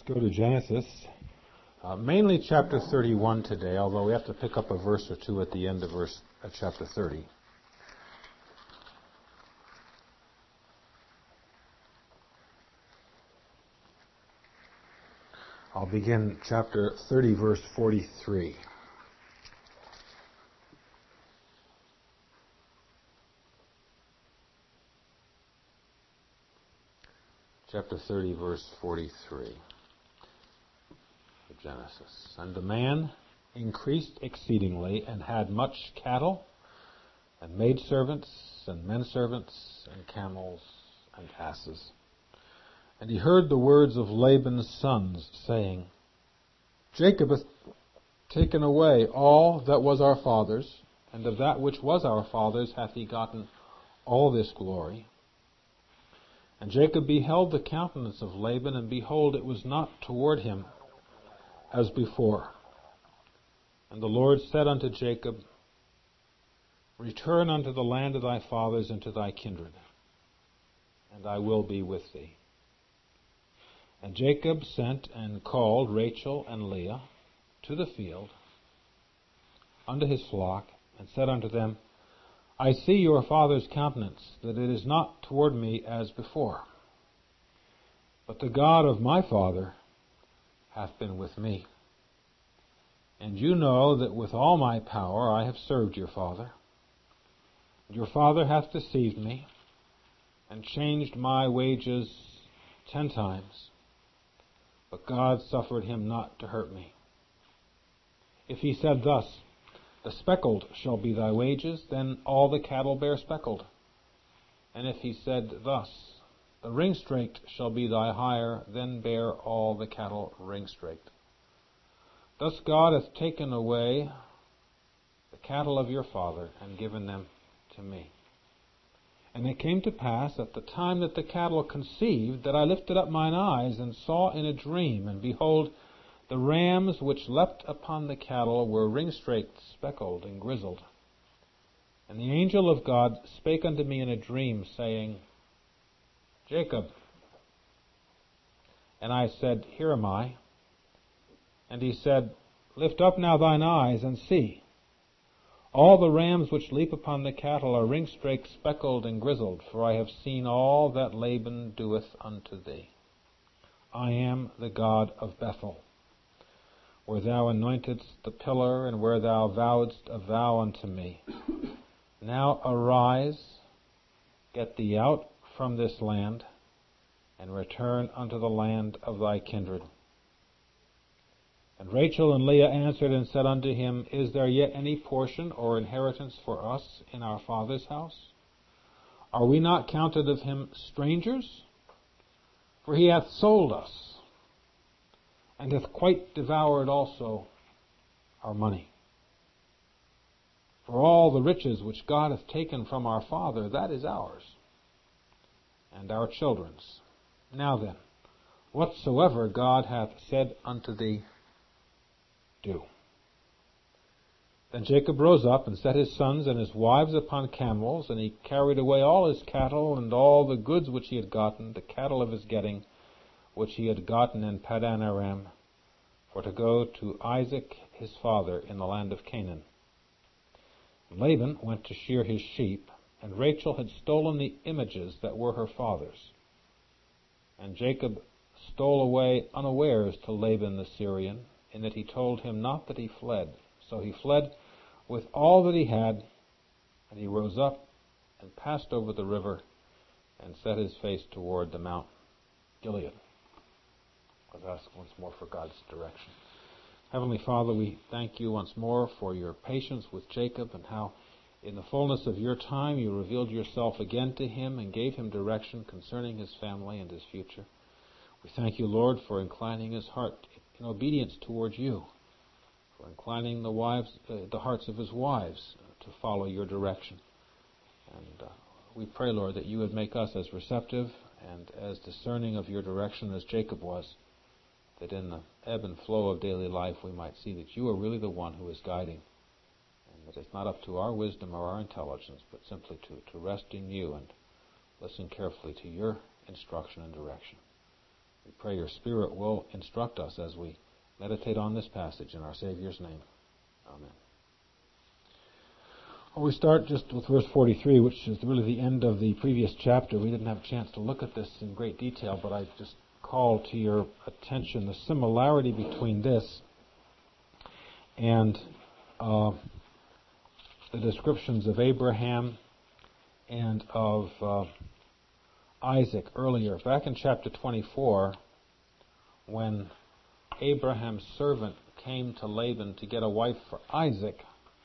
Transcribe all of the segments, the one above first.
Go to Genesis, mainly chapter 31 today, although we have to pick up a verse or two at the end of chapter 30. I'll begin chapter 30, verse 43. Chapter 30, verse 43 of Genesis. And the man increased exceedingly, and had much cattle, and maidservants, and menservants, and camels, and asses. And he heard the words of Laban's sons, saying, Jacob hath taken away all that was our father's, and of that which was our father's hath he gotten all this glory. And Jacob beheld the countenance of Laban, and behold, it was not toward him as before. And the Lord said unto Jacob, Return unto the land of thy fathers and to thy kindred, and I will be with thee. And Jacob sent and called Rachel and Leah to the field unto his flock, and said unto them, I see your father's countenance, that it is not toward me as before. But the God of my father hath been with me. And you know that with all my power I have served your father. Your father hath deceived me, and changed my wages 10 times. But God suffered him not to hurt me. If he said thus, The speckled shall be thy wages, then all the cattle bear speckled. And if he said thus, The ring-straked shall be thy hire, then bear all the cattle ring-straked. Thus God hath taken away the cattle of your father, and given them to me. And it came to pass at the time that the cattle conceived, that I lifted up mine eyes, and saw in a dream, and behold, the rams which leapt upon the cattle were ring-straked, speckled, and grizzled. And the angel of God spake unto me in a dream, saying, Jacob. And I said, Here am I. And he said, Lift up now thine eyes, and see. All the rams which leap upon the cattle are ring-straked, speckled, and grizzled, for I have seen all that Laban doeth unto thee. I am the God of Bethel, where thou anointedst the pillar, and where thou vowedst a vow unto me. Now arise, get thee out from this land, and return unto the land of thy kindred. And Rachel and Leah answered and said unto him, Is there yet any portion or inheritance for us in our father's house? Are we not counted of him strangers? For he hath sold us, and hath quite devoured also our money. For all the riches which God hath taken from our father, that is ours, and our children's. Now then, whatsoever God hath said unto thee, do. Then Jacob rose up and set his sons and his wives upon camels, and he carried away all his cattle and all the goods which he had gotten, the cattle of his getting, which he had gotten in Paddan Aram, for to go to Isaac his father in the land of Canaan. And Laban went to shear his sheep, and Rachel had stolen the images that were her father's. And Jacob stole away unawares to Laban the Syrian, in that he told him not that he fled. So he fled with all that he had, and he rose up and passed over the river and set his face toward the Mount Gilead. Let's ask once more for God's direction. Heavenly Father, we thank you once more for your patience with Jacob, and how in the fullness of your time you revealed yourself again to him and gave him direction concerning his family and his future. We thank you, Lord, for inclining his heart in obedience towards you, for inclining the hearts of his wives to follow your direction. And we pray, Lord, that you would make us as receptive and as discerning of your direction as Jacob was, that in the ebb and flow of daily life we might see that you are really the one who is guiding, and that it's not up to our wisdom or our intelligence, but simply to rest in you and listen carefully to your instruction and direction. We pray your Spirit will instruct us as we meditate on this passage in our Savior's name. Amen. Well, we start just with verse 43, which is really the end of the previous chapter. We didn't have a chance to look at this in great detail, but I just call to your attention the similarity between this and the descriptions of Abraham and of Isaac earlier. Back in chapter 24, when Abraham's servant came to Laban to get a wife for Isaac,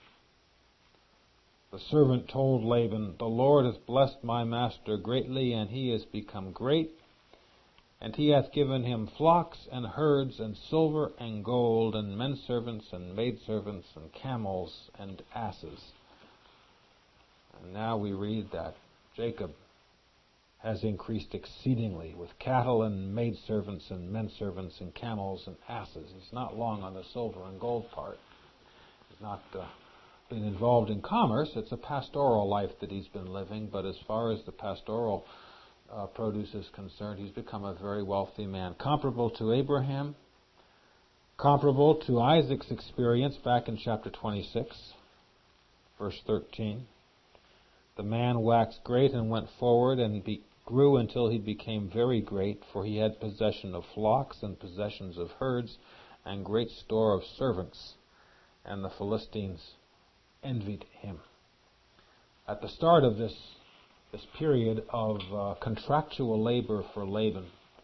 the servant told Laban, "The Lord hath blessed my master greatly, and he is become great, and he hath given him flocks and herds and silver and gold and menservants and maidservants and camels and asses." And now we read that Jacob has increased exceedingly with cattle and maidservants and menservants and camels and asses. He's not long on the silver and gold part. He's not been involved in commerce. It's a pastoral life that he's been living, but as far as the pastoral produce is concerned, he's become a very wealthy man, comparable to Abraham, comparable to Isaac's experience back in chapter 26, verse 13. The man waxed great and went forward, and grew until he became very great, for he had possession of flocks and possessions of herds and great store of servants, and the Philistines envied him. At the start of this period of contractual labor for Laban,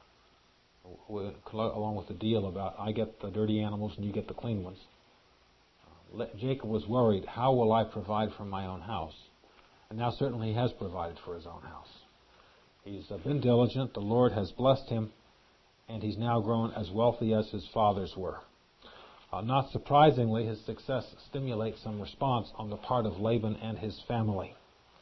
along with the deal about I get the dirty animals and you get the clean ones, Jacob was worried, how will I provide for my own house? And now certainly he has provided for his own house. He's been diligent, the Lord has blessed him, and he's now grown as wealthy as his fathers were. Not surprisingly, his success stimulates some response on the part of Laban and his family.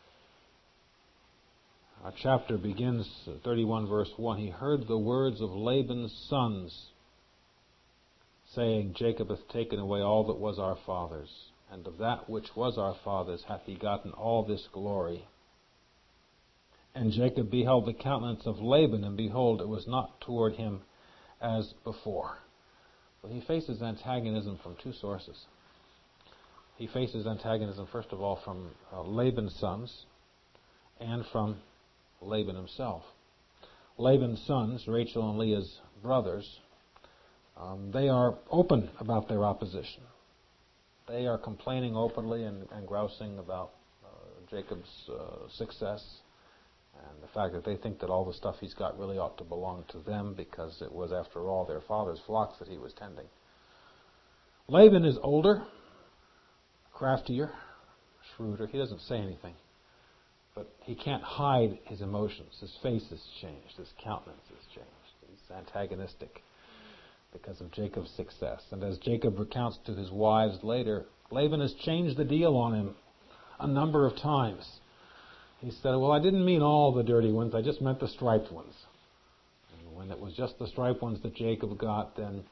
Our chapter begins, 31 verse 1, "He heard the words of Laban's sons, saying, Jacob hath taken away all that was our father's, and of that which was our father's hath he gotten all this glory. And Jacob beheld the countenance of Laban, and behold, it was not toward him as before." So he faces antagonism from two sources. He faces antagonism, first of all, from Laban's sons and from Laban himself. Laban's sons, Rachel and Leah's brothers, they are open about their opposition. They are complaining openly and grousing about Jacob's success and the fact that they think that all the stuff he's got really ought to belong to them because it was, after all, their father's flocks that he was tending. Laban is older, craftier, shrewder. He doesn't say anything, but he can't hide his emotions. His face has changed. His countenance has changed. He's antagonistic because of Jacob's success. And as Jacob recounts to his wives later, Laban has changed the deal on him a number of times. He said, "Well, I didn't mean all the dirty ones, I just meant the striped ones." And when it was just the striped ones that Jacob got, then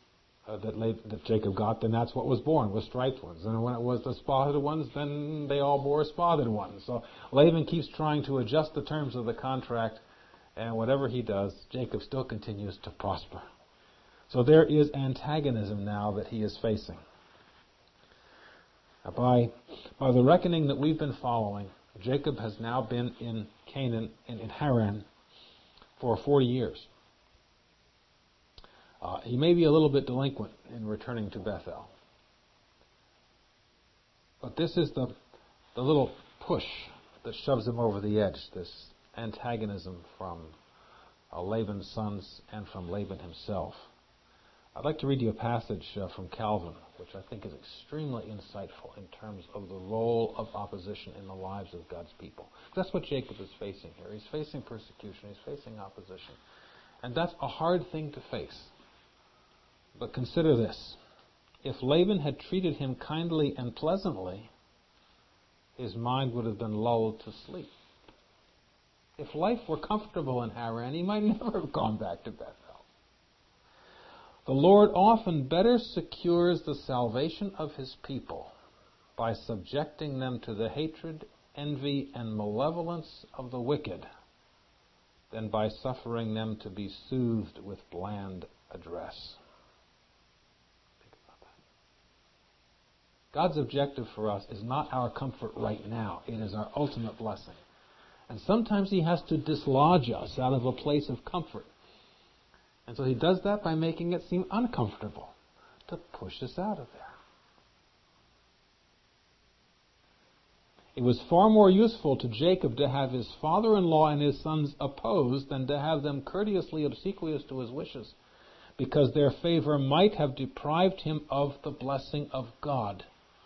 that's what was born, was striped ones. And when it was the spotted ones, then they all bore spotted ones. So Laban keeps trying to adjust the terms of the contract, and whatever he does, Jacob still continues to prosper. So there is antagonism now that he is facing. By the reckoning that we've been following, Jacob has now been in Canaan, in Haran, for 40 years. He may be a little bit delinquent in returning to Bethel. But this is the little push that shoves him over the edge, this antagonism from Laban's sons and from Laban himself. I'd like to read you a passage from Calvin, which I think is extremely insightful in terms of the role of opposition in the lives of God's people. That's what Jacob is facing here. He's facing persecution. He's facing opposition. And that's a hard thing to face. But consider this. If Laban had treated him kindly and pleasantly, his mind would have been lulled to sleep. If life were comfortable in Haran, he might never have gone back to Bethel. The Lord often better secures the salvation of his people by subjecting them to the hatred, envy, and malevolence of the wicked than by suffering them to be soothed with bland address. Think about that. God's objective for us is not our comfort right now. It is our ultimate blessing. And sometimes He has to dislodge us out of a place of comfort. And so He does that by making it seem uncomfortable, to push us out of there. It was far more useful to Jacob to have his father-in-law and his sons opposed than to have them courteously obsequious to his wishes, because their favor might have deprived him of the blessing of God.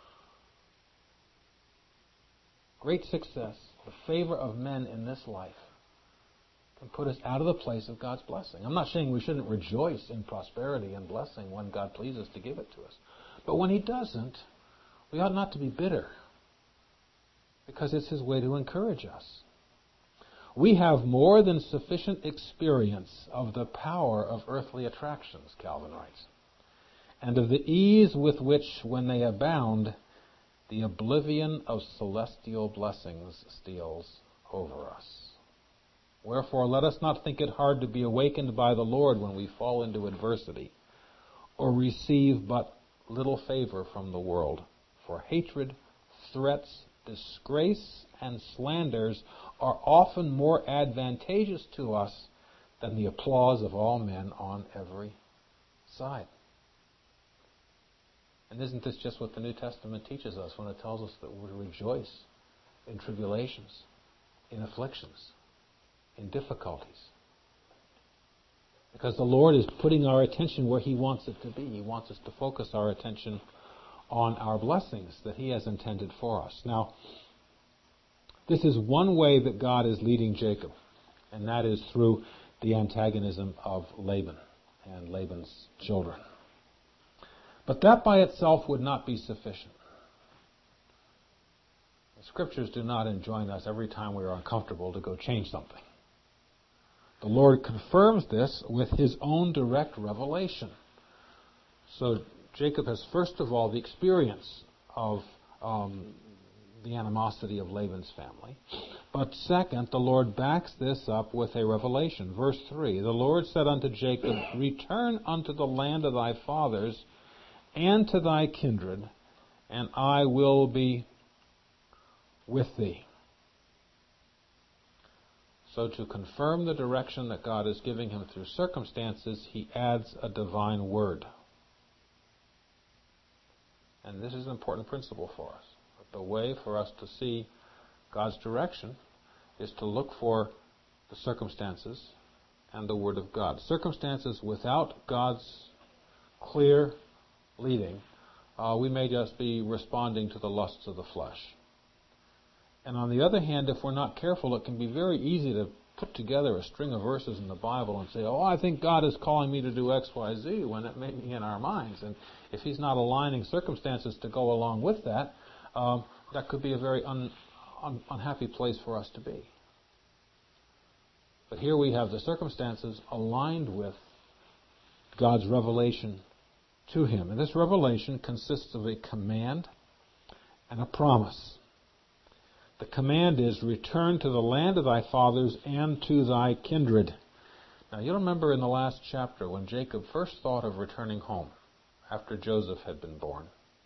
Great success, the favor of men in this life, can put us out of the place of God's blessing. I'm not saying we shouldn't rejoice in prosperity and blessing when God pleases to give it to us. But when He doesn't, we ought not to be bitter, because it's His way to encourage us. We have more than sufficient experience of the power of earthly attractions, Calvin writes, and of the ease with which, when they abound, the oblivion of celestial blessings steals over us. Wherefore, let us not think it hard to be awakened by the Lord when we fall into adversity, or receive but little favor from the world. For hatred, threats, disgrace, and slanders are often more advantageous to us than the applause of all men on every side. And isn't this just what the New Testament teaches us when it tells us that we're to rejoice in tribulations, in afflictions, in difficulties? Because the Lord is putting our attention where He wants it to be. He wants us to focus our attention on our blessings that He has intended for us. Now, this is one way that God is leading Jacob, and that is through the antagonism of Laban and Laban's children. But that by itself would not be sufficient. The Scriptures do not enjoin us every time we are uncomfortable to go change something. The Lord confirms this with His own direct revelation. So Jacob has first of all the experience of the animosity of Laban's family. But second, the Lord backs this up with a revelation. Verse 3, the Lord said unto Jacob, Return unto the land of thy fathers and to thy kindred, and I will be with thee. So to confirm the direction that God is giving him through circumstances, He adds a divine word. And this is an important principle for us. The way for us to see God's direction is to look for the circumstances and the Word of God. Circumstances without God's clear leading, we may just be responding to the lusts of the flesh. And on the other hand, if we're not careful, it can be very easy to put together a string of verses in the Bible and say, oh, I think God is calling me to do X, Y, Z, when it may be in our minds. And if He's not aligning circumstances to go along with that, that could be a very unhappy place for us to be. But here we have the circumstances aligned with God's revelation to him. And this revelation consists of a command and a promise. The command is, return to the land of thy fathers and to thy kindred. Now you remember in the last chapter when Jacob first thought of returning home after Joseph had been born.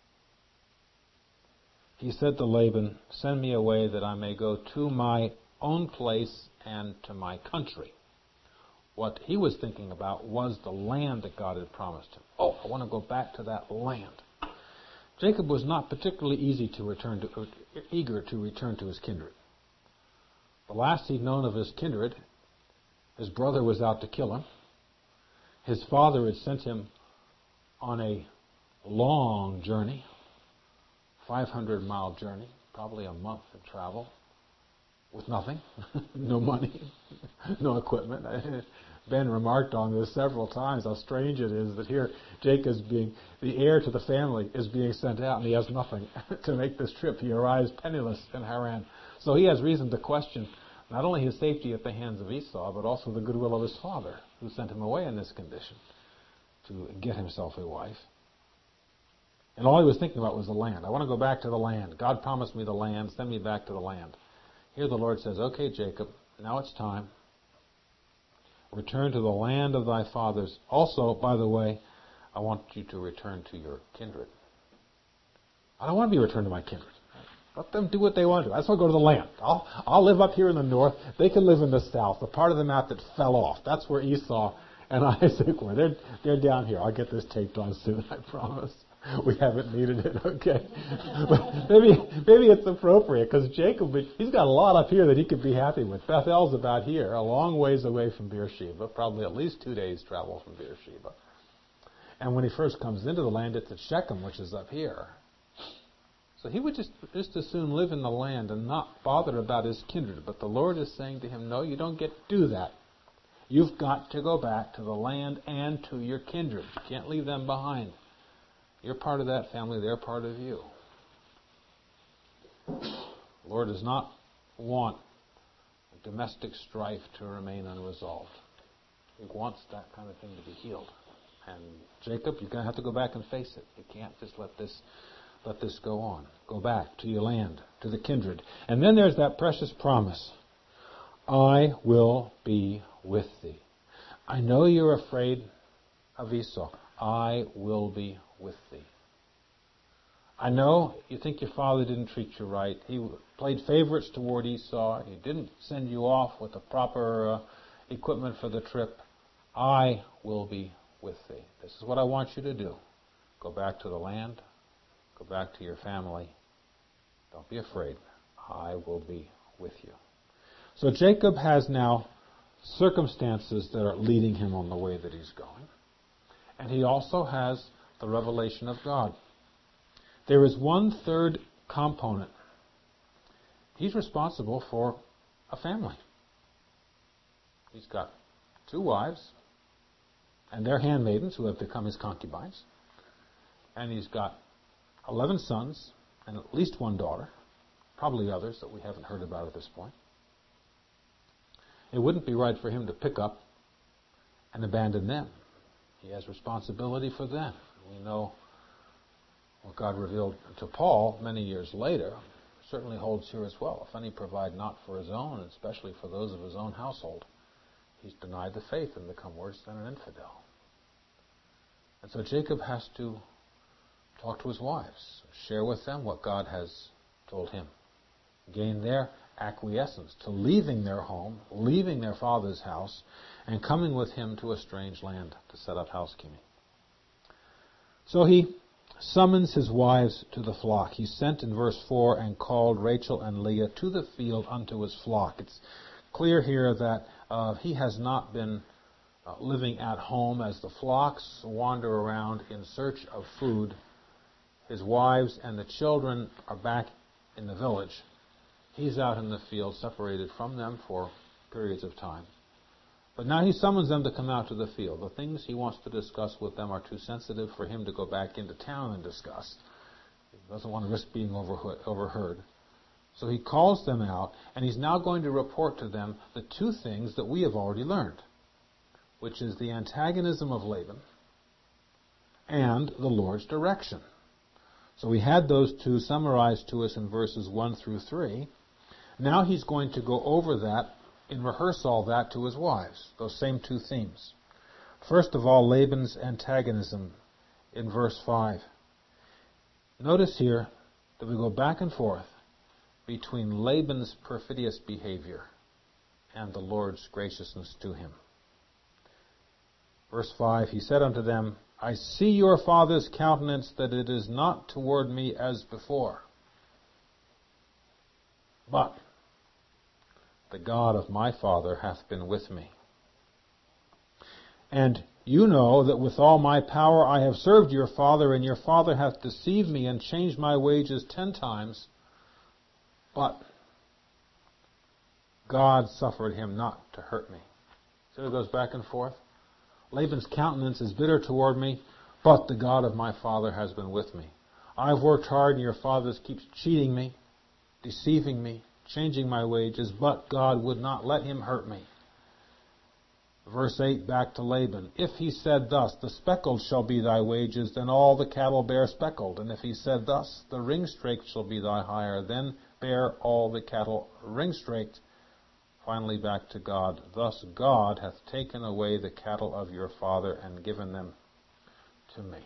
He said to Laban, send me away that I may go to my own place and to my country. What he was thinking about was the land that God had promised him. Oh, I want to go back to that land. Jacob was not particularly eager to return to his kindred. The last he'd known of his kindred, his brother was out to kill him. His father had sent him on a long journey, 500-mile journey, probably a month of travel, with nothing, no money, no equipment. Ben remarked on this several times, how strange it is that here Jacob's being, the heir to the family is being sent out and he has nothing to make this trip. He arrives penniless in Haran. So he has reason to question not only his safety at the hands of Esau, but also the goodwill of his father, who sent him away in this condition to get himself a wife. And all he was thinking about was the land. I want to go back to the land. God promised me the land. Send me back to the land. Here the Lord says, okay, Jacob, now it's time. Return to the land of thy fathers. Also, by the way, I want you to return to your kindred. I don't want to be returned to my kindred. Let them do what they want to do. I just want to go to the land. I'll live up here in the north. They can live in the south, the part of the map that fell off. That's where Esau and Isaac were. They're down here. I'll get this taped on soon, I promise. We haven't needed it, okay? But maybe it's appropriate, because Jacob, he's got a lot up here that he could be happy with. Bethel's about here, a long ways away from Beersheba, probably at least 2 days' travel from Beersheba. And when he first comes into the land, it's at Shechem, which is up here. So he would just as soon live in the land and not bother about his kindred. But the Lord is saying to him, no, you don't get to do that. You've got to go back to the land and to your kindred. You can't leave them behind. You're part of that family. They're part of you. The Lord does not want domestic strife to remain unresolved. He wants that kind of thing to be healed. And Jacob, you're going to have to go back and face it. You can't just let this go on. Go back to your land, to the kindred. And then there's that precious promise. I will be with thee. I know you're afraid of Esau. I will be with thee. I know you think your father didn't treat you right. He played favorites toward Esau. He didn't send you off with the proper equipment for the trip. I will be with thee. This is what I want you to do. Go back to the land. Go back to your family. Don't be afraid. I will be with you. So Jacob has now circumstances that are leading him on the way that he's going. And he also has the revelation of God. There is one third component. He's responsible for a family. He's got 2 wives and their handmaidens who have become his concubines. And he's got 11 sons and at least 1 daughter, probably others that we haven't heard about at this point. It wouldn't be right for him to pick up and abandon them. He has responsibility for them. We know what God revealed to Paul many years later certainly holds here as well. If any provide not for his own, and especially for those of his own household, he's denied the faith and become worse than an infidel. And so Jacob has to talk to his wives, share with them what God has told him, gain their acquiescence to leaving their home, leaving their father's house, and coming with him to a strange land to set up housekeeping. So he summons his wives to the flock. He sent in verse 4 and called Rachel and Leah to the field unto his flock. It's clear here that he has not been living at home as the flocks wander around in search of food. His wives and the children are back in the village. He's out in the field, separated from them for periods of time. But now he summons them to come out to the field. The things he wants to discuss with them are too sensitive for him to go back into town and discuss. He doesn't want to risk being overheard. So he calls them out, and he's now going to report to them the 2 things that we have already learned, which is the antagonism of Laban and the Lord's direction. So we had those 2 summarized to us in verses 1 through 3. Now he's going to go over that and rehearse all that to his wives, those same 2 themes. First of all, Laban's antagonism in verse 5. Notice here that we go back and forth between Laban's perfidious behavior and the Lord's graciousness to him. Verse 5, he said unto them, I see your father's countenance, that it is not toward me as before. But the God of my father hath been with me. And you know that with all my power I have served your father, and your father hath deceived me and changed my wages 10 times. But God suffered him not to hurt me. So it goes back and forth. Laban's countenance is bitter toward me, but the God of my father has been with me. I've worked hard, and your father keeps cheating me, deceiving me, changing my wages, but God would not let him hurt me. Verse 8, back to Laban. If he said thus, the speckled shall be thy wages, then all the cattle bear speckled. And if he said thus, the ring-straked shall be thy hire, then bear all the cattle ring-straked. finally back to God. Thus God hath taken away the cattle of your father and given them to me.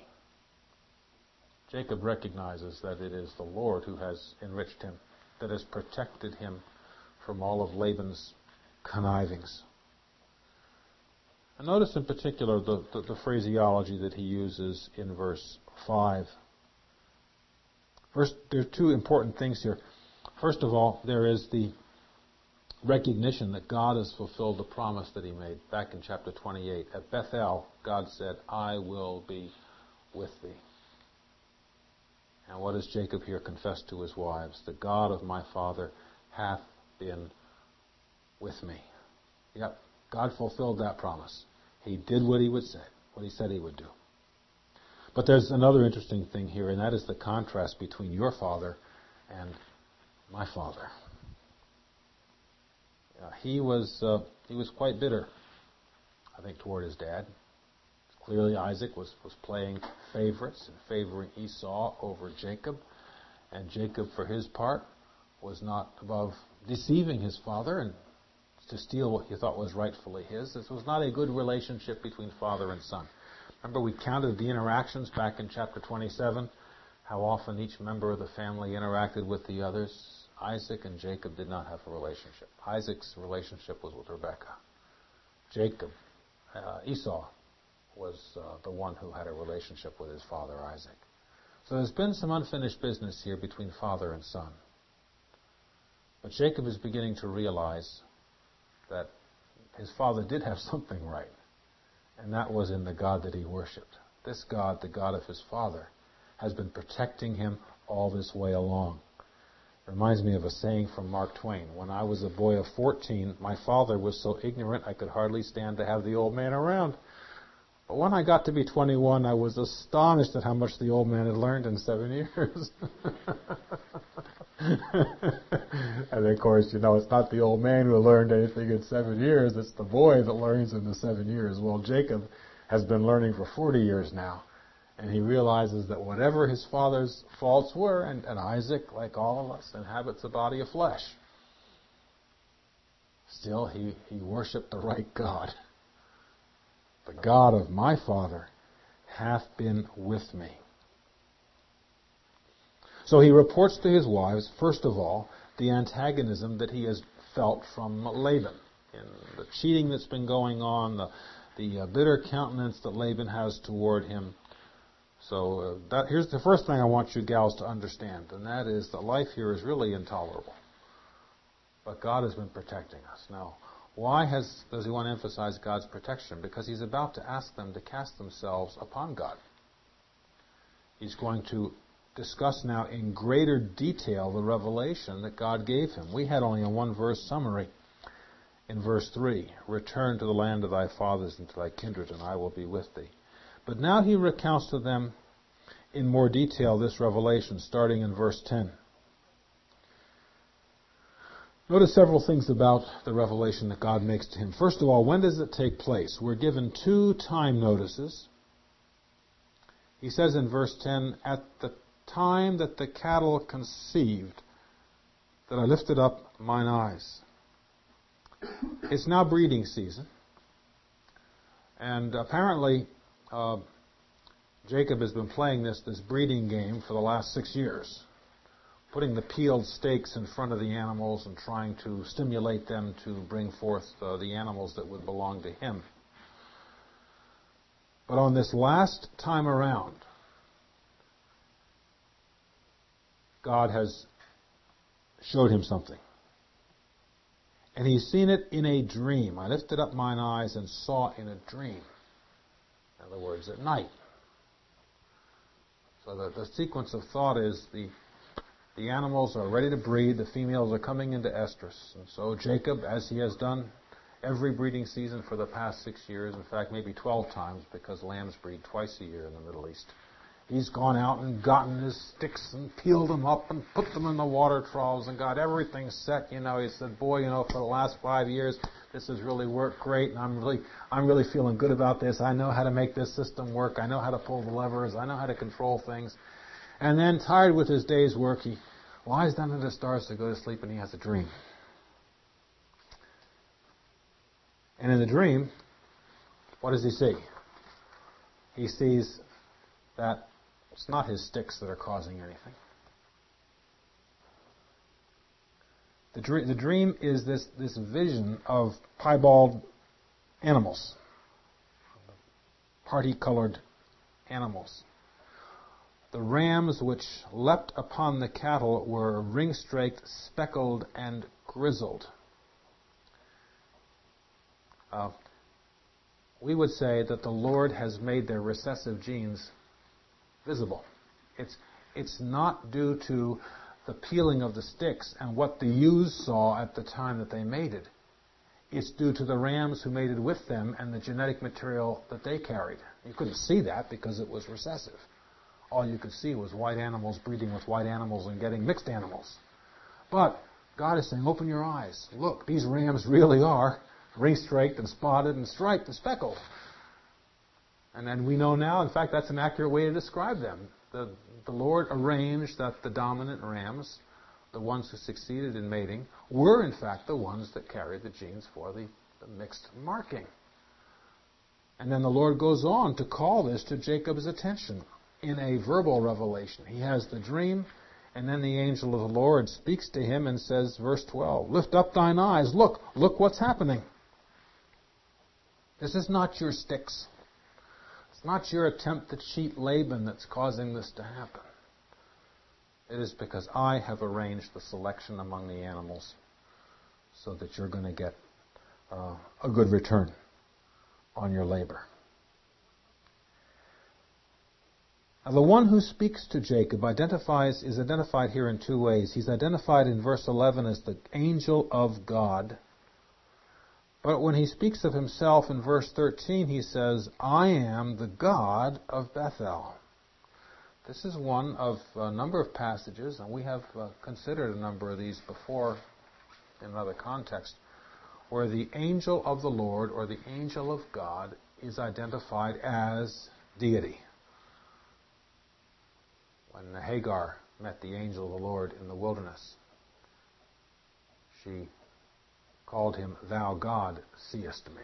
Jacob recognizes that it is the Lord who has enriched him, that has protected him from all of Laban's connivings. And notice in particular the phraseology that he uses in verse 5. First, there are two important things here. First of all, there is the recognition that God has fulfilled the promise that he made back in chapter 28. At Bethel, God said, I will be with thee. And what does Jacob here confess to his wives? The God of my father hath been with me. Yep, God fulfilled that promise. He did what he said he would do. But there's another interesting thing here, and that is the contrast between your father and my father. He was quite bitter, I think, toward his dad. Clearly Isaac was playing favorites and favoring Esau over Jacob. And Jacob, for his part, was not above deceiving his father and to steal what he thought was rightfully his. This was not a good relationship between father and son. Remember, we counted the interactions back in chapter 27, how often each member of the family interacted with the others. Isaac and Jacob did not have a relationship. Isaac's relationship was with Rebekah. Esau was the one who had a relationship with his father Isaac. So there's been some unfinished business here between father and son. But Jacob is beginning to realize that his father did have something right, and that was in the God that he worshipped. This God, the God of his father, has been protecting him all this way along. It reminds me of a saying from Mark Twain. When I was a boy of 14, my father was so ignorant I could hardly stand to have the old man around. But when I got to be 21, I was astonished at how much the old man had learned in 7 years. And of course, it's not the old man who learned anything in 7 years. It's the boy that learns in the 7 years. Well, Jacob has been learning for 40 years now. And he realizes that whatever his father's faults were, and Isaac, like all of us, inhabits a body of flesh, still he worshipped the right God. The God of my father hath been with me. So he reports to his wives, first of all, the antagonism that he has felt from Laban, and the cheating that's been going on, the bitter countenance that Laban has toward him. So here's the first thing I want you gals to understand, and that is that life here is really intolerable. But God has been protecting us. Now, why does he want to emphasize God's protection? Because he's about to ask them to cast themselves upon God. He's going to discuss now in greater detail the revelation that God gave him. We had only a one-verse summary in verse 3. Return to the land of thy fathers and to thy kindred, and I will be with thee. But now he recounts to them in more detail this revelation, starting in verse 10. Notice several things about the revelation that God makes to him. First of all, when does it take place? We're given 2 time notices. He says in verse 10, at the time that the cattle conceived, that I lifted up mine eyes. It's now breeding season. And apparently, Jacob has been playing this breeding game for the last 6 years, putting the peeled stakes in front of the animals and trying to stimulate them to bring forth the animals that would belong to him. But on this last time around, God has showed him something. And he's seen it in a dream. I lifted up mine eyes and saw in a dream. In other words, at night. So the sequence of thought is the animals are ready to breed, the females are coming into estrus. And so Jacob, as he has done every breeding season for the past 6 years, in fact maybe 12 times because lambs breed twice a year in the Middle East, he's gone out and gotten his sticks and peeled them up and put them in the water troughs and got everything set. He said, boy, for the last 5 years, this has really worked great, and I'm really feeling good about this. I know how to make this system work. I know how to pull the levers. I know how to control things. And then, tired with his day's work, he lies down under the stars to go to sleep, and he has a dream. And in the dream, what does he see? He sees that it's not his sticks that are causing anything. The dream is this vision of piebald animals, party-colored animals. The rams which leapt upon the cattle were ring-straked, speckled, and grizzled. We would say that the Lord has made their recessive genes visible. It's not due to the peeling of the sticks and what the ewes saw at the time that they mated. It's due to the rams who mated with them and the genetic material that they carried. You couldn't see that because it was recessive. All you could see was white animals breeding with white animals and getting mixed animals. But God is saying, open your eyes. Look, these rams really are ring-straked and spotted and striped and speckled. And then we know now, in fact, that's an accurate way to describe them. The Lord arranged that the dominant rams, the ones who succeeded in mating, were in fact the ones that carried the genes for the mixed marking. And then the Lord goes on to call this to Jacob's attention in a verbal revelation. He has the dream, and then the angel of the Lord speaks to him and says, verse 12, lift up thine eyes, look what's happening. This is not your sticks. It's not your attempt to cheat Laban that's causing this to happen. It is because I have arranged the selection among the animals so that you're going to get a good return on your labor. Now, the one who speaks to Jacob is identified here in two ways. He's identified in verse 11 as the angel of God. But when he speaks of himself in verse 13, he says, I am the God of Bethel. This is one of a number of passages, and we have considered a number of these before in another context, where the angel of the Lord or the angel of God is identified as deity. When Hagar met the angel of the Lord in the wilderness, she called him, Thou God seest me.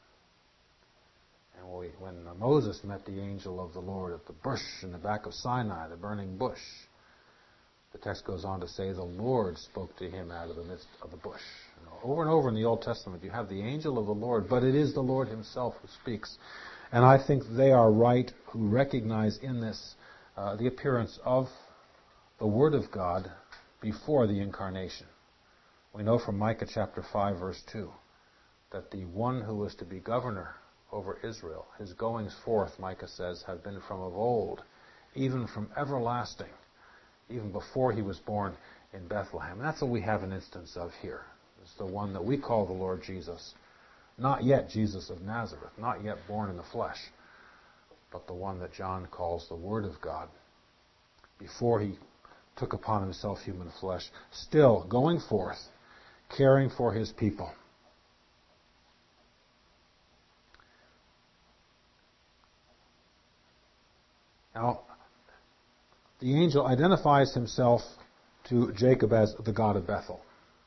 And when Moses met the angel of the Lord at the bush in the back of Sinai, the burning bush, the text goes on to say the Lord spoke to him out of the midst of the bush. Over and over in the Old Testament you have the angel of the Lord, but it is the Lord himself who speaks. And I think they are right who recognize in this the appearance of the Word of God before the incarnation. We know from Micah chapter 5, verse 2, that the one who was to be governor over Israel, his goings forth, Micah says, have been from of old, even from everlasting, even before he was born in Bethlehem. And that's what we have an instance of here. It's the one that we call the Lord Jesus. Not yet Jesus of Nazareth, not yet born in the flesh, but the one that John calls the Word of God, before he took upon himself human flesh, still going forth, caring for his people. Now, the angel identifies himself to Jacob as the God of Bethel.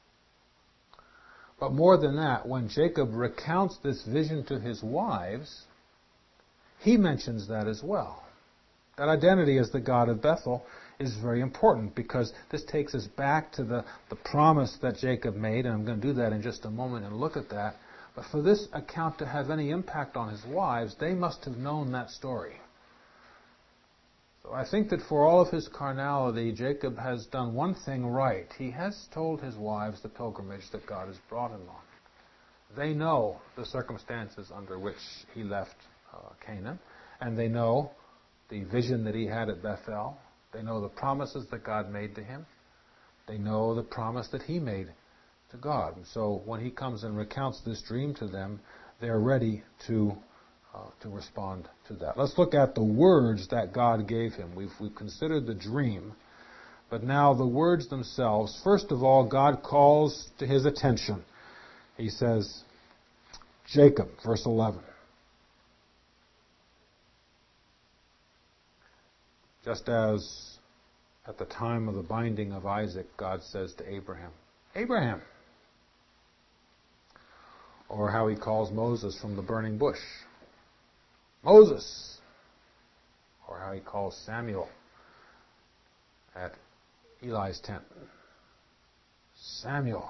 But more than that, when Jacob recounts this vision to his wives, he mentions that as well. That identity as the God of Bethel is very important because this takes us back to the promise that Jacob made, and I'm going to do that in just a moment and look at that. But for this account to have any impact on his wives, they must have known that story. So I think that for all of his carnality, Jacob has done one thing right. He has told his wives the pilgrimage that God has brought him on. They know the circumstances under which he left Canaan, and they know the vision that he had at Bethel. They know the promises that God made to him. They know the promise that he made to God. And so when he comes and recounts this dream to them, they're ready to respond to that. Let's look at the words that God gave him. We've considered the dream, but now the words themselves. First of all, God calls to his attention. He says, Jacob, verse 11. Just as at the time of the binding of Isaac, God says to Abraham, Abraham, Or how he calls Moses from the burning bush. Moses! Or how he calls Samuel at Eli's tent. Samuel.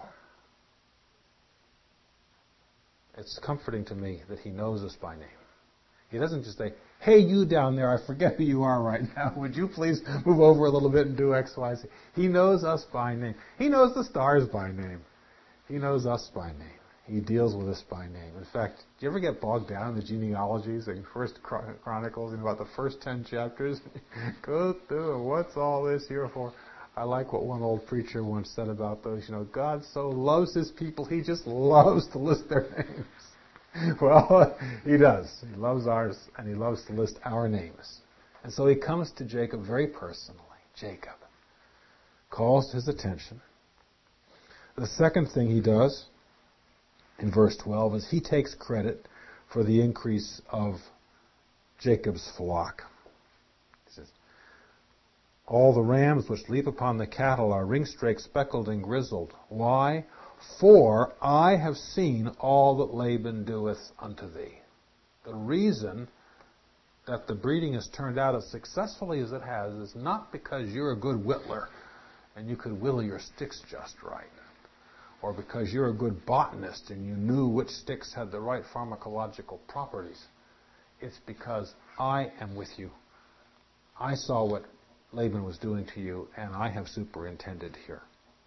It's comforting to me that he knows us by name. He doesn't just say, hey, you down there, I forget who you are right now. Would you please move over a little bit and do X, Y, Z? He knows us by name. He knows the stars by name. He knows us by name. He deals with us by name. In fact, do you ever get bogged down in the genealogies in First Chronicles and about the first 10 chapters? Go through, what's all this here for? I like what one old preacher once said about those. God so loves His people, He just loves to list their names. Well, He does. He loves ours, and He loves to list our names. And so He comes to Jacob very personally. Jacob calls his attention. The second thing He does in verse 12 is He takes credit for the increase of Jacob's flock. He says, all the rams which leap upon the cattle are ringstraked, speckled, and grizzled. Why? For I have seen all that Laban doeth unto thee. The reason that the breeding has turned out as successfully as it has is not because you're a good whittler and you could whittle your sticks just right, or because you're a good botanist and you knew which sticks had the right pharmacological properties. It's because I am with you. I saw what Laban was doing to you, and I have superintended here.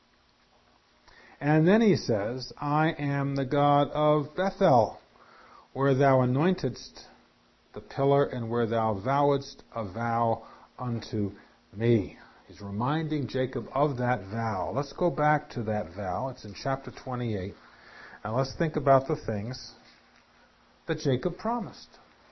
And then he says, I am the God of Bethel, where thou anointedst the pillar, and where thou vowedst a vow unto me. He's reminding Jacob of that vow. Let's go back to that vow. It's in chapter 28. And let's think about the things that Jacob promised.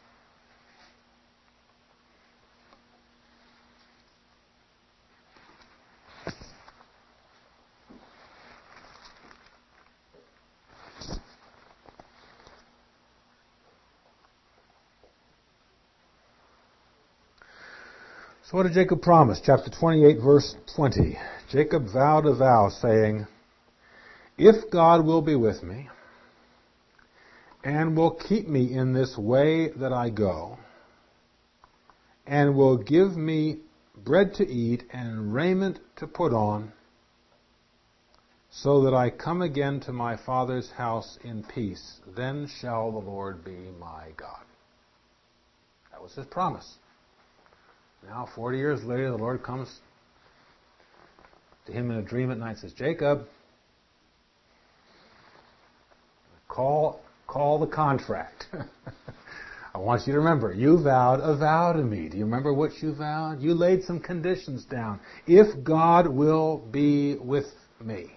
So what did Jacob promise? Chapter 28, verse 20. Jacob vowed a vow, saying, if God will be with me, and will keep me in this way that I go, and will give me bread to eat and raiment to put on, so that I come again to my father's house in peace, then shall the Lord be my God. That was his promise. Now, 40 years later, the Lord comes to him in a dream at night and says, Jacob, call the contract. I want you to remember, you vowed a vow to me. Do you remember what you vowed? You laid some conditions down. If God will be with me.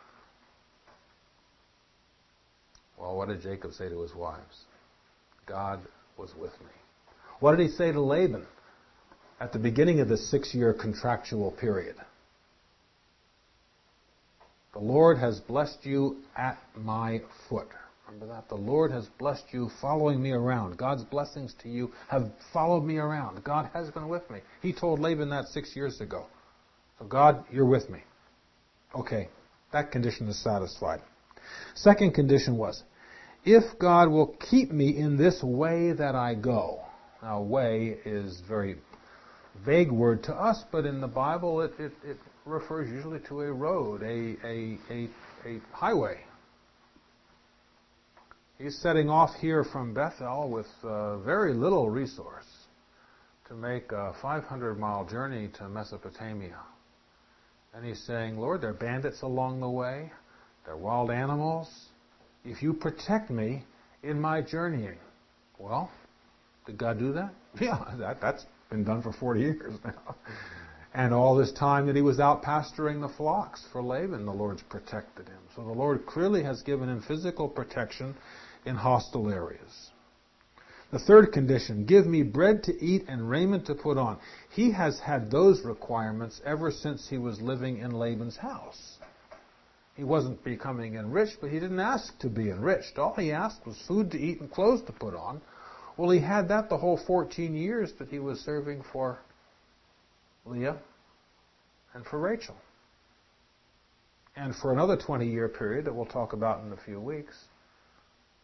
Well, what did Jacob say to his wives? God was with me. What did he say to Laban at the beginning of the 6-year contractual period? The Lord has blessed you at my foot. Remember that? The Lord has blessed you following me around. God's blessings to you have followed me around. God has been with me. He told Laban that 6 years ago. So God, you're with me. Okay, that condition is satisfied. Second condition was, if God will keep me in this way that I go. Now, way is a very vague word to us, but in the Bible it refers usually to a road, a highway. He's setting off here from Bethel with very little resource to make a 500-mile journey to Mesopotamia. And he's saying, Lord, there are bandits along the way. There are wild animals. If you protect me in my journeying. Well, did God do that? Yeah, that's been done for 40 years now. And all this time that he was out pasturing the flocks for Laban, the Lord's protected him. So the Lord clearly has given him physical protection in hostile areas. The third condition, give me bread to eat and raiment to put on. He has had those requirements ever since he was living in Laban's house. He wasn't becoming enriched, but he didn't ask to be enriched. All he asked was food to eat and clothes to put on. Well, he had that the whole 14 years that he was serving for Leah and for Rachel. And for another 20-year period that we'll talk about in a few weeks,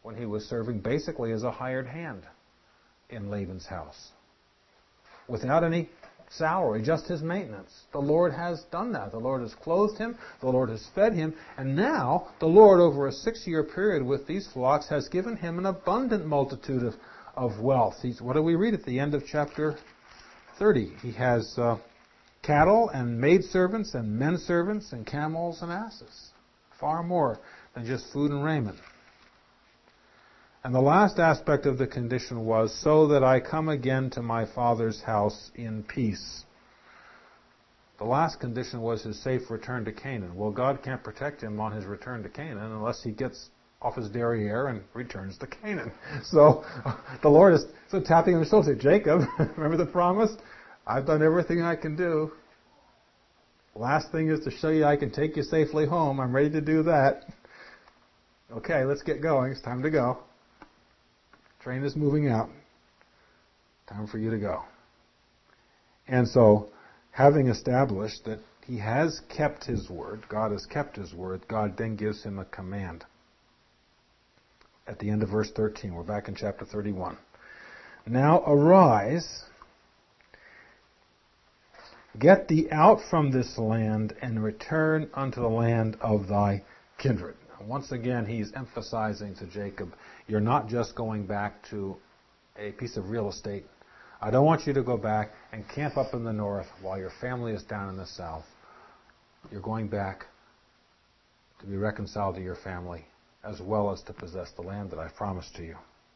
when he was serving basically as a hired hand in Laban's house, without any salary, just his maintenance. The Lord has done that. The Lord has clothed him, the Lord has fed him, and now the Lord, over a 6-year period with these flocks, has given him an abundant multitude of wealth. What do we read at the end of chapter 30? He has cattle and maidservants and men servants and camels and asses. Far more than just food and raiment. And the last aspect of the condition was, so that I come again to my father's house in peace. The last condition was his safe return to Canaan. Well, God can't protect him on his return to Canaan unless he gets off his derriere and returns to Canaan. So the Lord is tapping him on the shoulder. Jacob, remember the promise? I've done everything I can do. Last thing is to show you I can take you safely home. I'm ready to do that. Okay, let's get going. It's time to go. Train is moving out. Time for you to go. And so, having established that he has kept his word, God has kept his word, God then gives him a command. At the end of verse 13, we're back in chapter 31. Now arise, get thee out from this land, and return unto the land of thy kindred. Once again, he's emphasizing to Jacob, you're not just going back to a piece of real estate. I don't want you to go back and camp up in the north while your family is down in the south. You're going back to be reconciled to your family, as well as to possess the land that I've promised to you.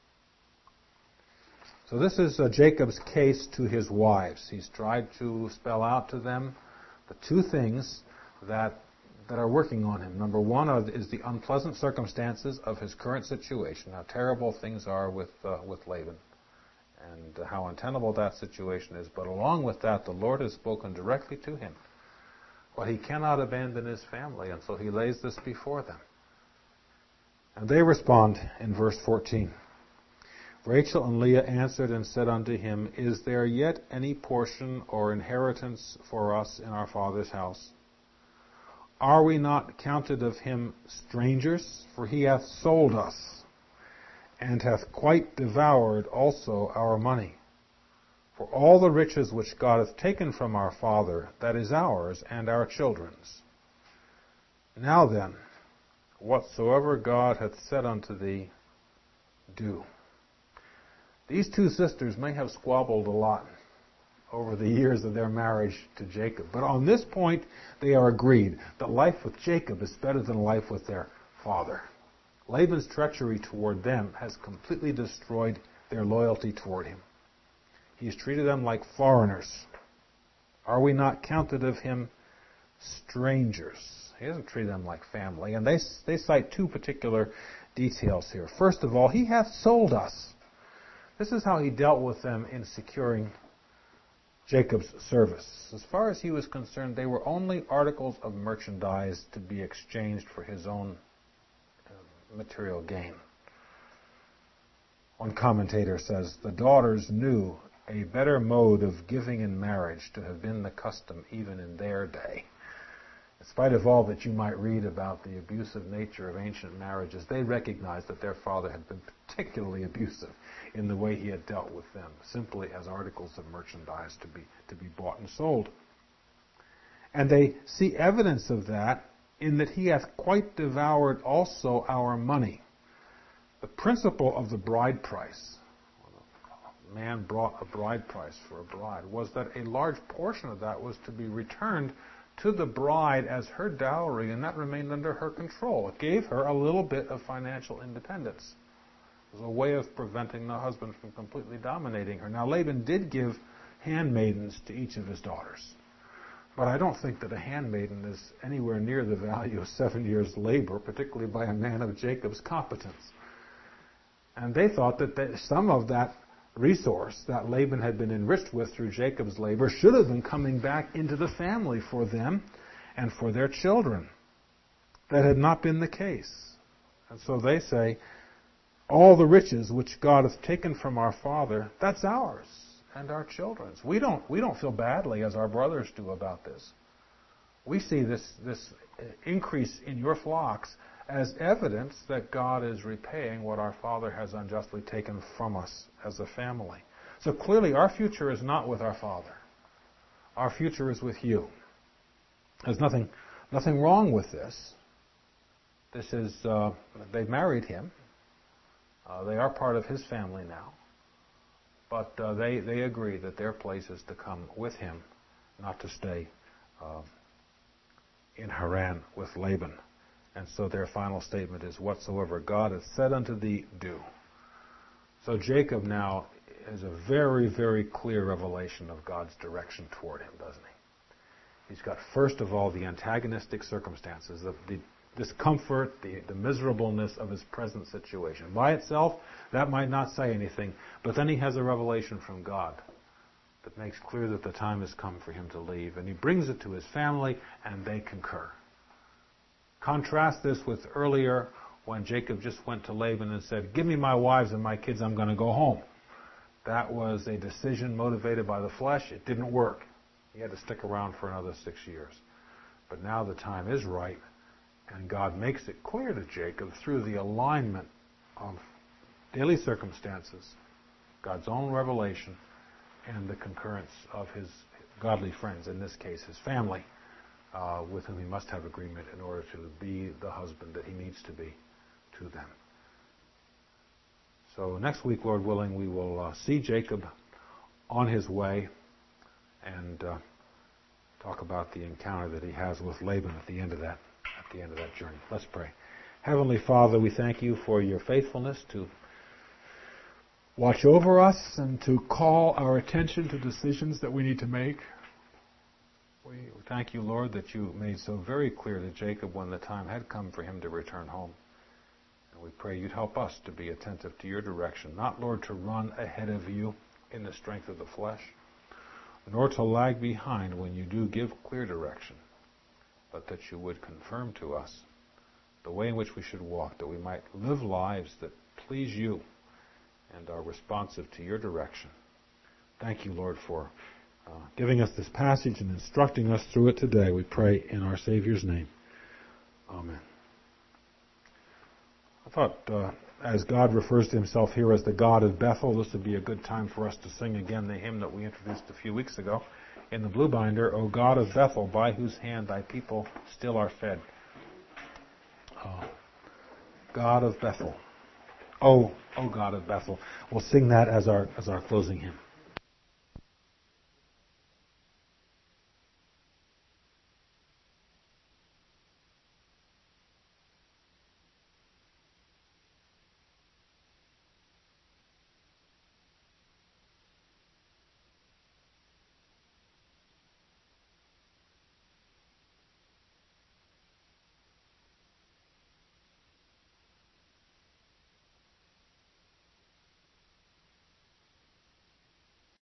So this is Jacob's case to his wives. He's tried to spell out to them the two things that are working on him. Number one is the unpleasant circumstances of his current situation, how terrible things are with Laban, and how untenable that situation is. But along with that, the Lord has spoken directly to him. But he cannot abandon his family, and so he lays this before them. And they respond in verse 14. Rachel and Leah answered and said unto him, Is there yet any portion or inheritance for us in our father's house? Are we not counted of him strangers? For he hath sold us, and hath quite devoured also our money. For all the riches which God hath taken from our father, that is ours and our children's. Now then, whatsoever God hath said unto thee, do. These two sisters may have squabbled a lot over the years of their marriage to Jacob. But on this point, they are agreed that life with Jacob is better than life with their father. Laban's treachery toward them has completely destroyed their loyalty toward him. He's treated them like foreigners. Are we not counted of him strangers? He doesn't treat them like family. And they cite two particular details here. First of all, he hath sold us. This is how he dealt with them in securing Jacob's service. As far as he was concerned, they were only articles of merchandise to be exchanged for his own material gain. One commentator says, the daughters knew a better mode of giving in marriage to have been the custom even in their day. In spite of all that you might read about the abusive nature of ancient marriages, they recognized that their father had been particularly abusive in the way he had dealt with them, simply as articles of merchandise to be bought and sold. And they see evidence of that in that he hath quite devoured also our money. The principle of the bride price, a man brought a bride price for a bride, was that a large portion of that was to be returned to the bride as her dowry, and that remained under her control. It gave her a little bit of financial independence. It was a way of preventing the husband from completely dominating her. Now, Laban did give handmaidens to each of his daughters, but I don't think that a handmaiden is anywhere near the value of 7 years' labor, particularly by a man of Jacob's competence. And they thought that some of that resource that Laban had been enriched with through Jacob's labor should have been coming back into the family for them and for their children. That had not been the case. And so they say, all the riches which God hath taken from our father, that's ours and our children's. We don't feel badly as our brothers do about this. We see this increase in your flocks as evidence that God is repaying what our father has unjustly taken from us as a family. So clearly our future is not with our father. Our future is with you. There's nothing wrong with this. This is, they married him. They are part of his family now. But they agree that their place is to come with him, not to stay in Haran with Laban. And so their final statement is, whatsoever God hath said unto thee, do. So Jacob now has a very, very clear revelation of God's direction toward him, doesn't he? He's got, first of all, the antagonistic circumstances, the discomfort, the miserableness of his present situation. By itself, that might not say anything, but then he has a revelation from God that makes clear that the time has come for him to leave. And he brings it to his family, and they concur. Contrast this with earlier when Jacob just went to Laban and said, give me my wives and my kids, I'm going to go home. That was a decision motivated by the flesh. It didn't work. He had to stick around for another 6 years. But now the time is right, and God makes it clear to Jacob through the alignment of daily circumstances, God's own revelation, and the concurrence of his godly friends, in this case his family, with whom he must have agreement in order to be the husband that he needs to be to them. So next week, Lord willing, we will see Jacob on his way and talk about the encounter that he has with Laban at the end of that journey. Let's pray. Heavenly Father, we thank you for your faithfulness to watch over us and to call our attention to decisions that we need to make. We thank you, Lord, that you made so very clear to Jacob when the time had come for him to return home. And we pray you'd help us to be attentive to your direction, not, Lord, to run ahead of you in the strength of the flesh, nor to lag behind when you do give clear direction, but that you would confirm to us the way in which we should walk, that we might live lives that please you and are responsive to your direction. Thank you, Lord, for giving us this passage and instructing us through it today. We pray in our Savior's name. Amen. I thought, as God refers to himself here as the God of Bethel, this would be a good time for us to sing again the hymn that we introduced a few weeks ago in the Blue Binder, O God of Bethel, by whose hand thy people still are fed. God of Bethel. Oh God of Bethel. We'll sing that as our closing hymn.